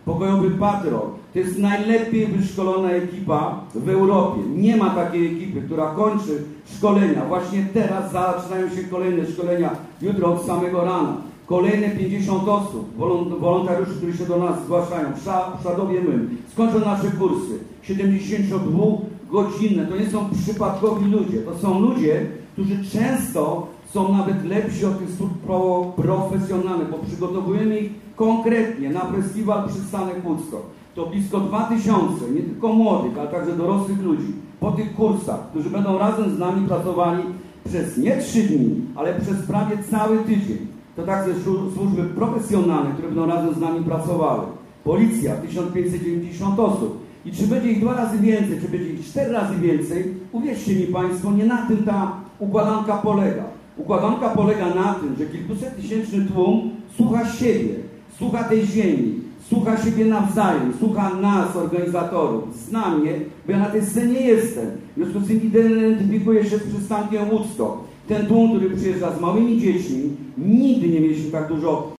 Pokojowy patrol to jest najlepiej wyszkolona ekipa w Europie. Nie ma takiej ekipy, która kończy szkolenia. Właśnie teraz zaczynają się kolejne szkolenia, jutro od samego rana. Kolejne 50 osób, wolontariuszy, którzy się do nas zgłaszają, w Szadowie Młyn, skończą nasze kursy. 72-godzinne. To nie są przypadkowi ludzie. To są ludzie, którzy często są nawet lepsi od tych służb profesjonalnych, bo przygotowujemy ich konkretnie na festiwal Przystanek Łódzko. To blisko 2000, nie tylko młodych, ale także dorosłych ludzi po tych kursach, którzy będą razem z nami pracowali przez nie 3 dni, ale przez prawie cały tydzień. To także służby profesjonalne, które będą razem z nami pracowały. Policja, 1590 osób. I czy będzie ich 2 razy więcej, czy będzie ich 4 razy więcej, uwierzcie mi Państwo, nie na tym ta układanka polega. Układanka polega na tym, że kilkusettysięczny tłum słucha siebie, słucha tej ziemi, słucha siebie nawzajem, słucha nas, organizatorów, zna mnie, bo ja na tej scenie jestem. W związku z tym identyfikuję się z przystankiem Woodstock. Ten tłum, który przyjeżdża z małymi dziećmi, nigdy nie mieliśmy tak dużo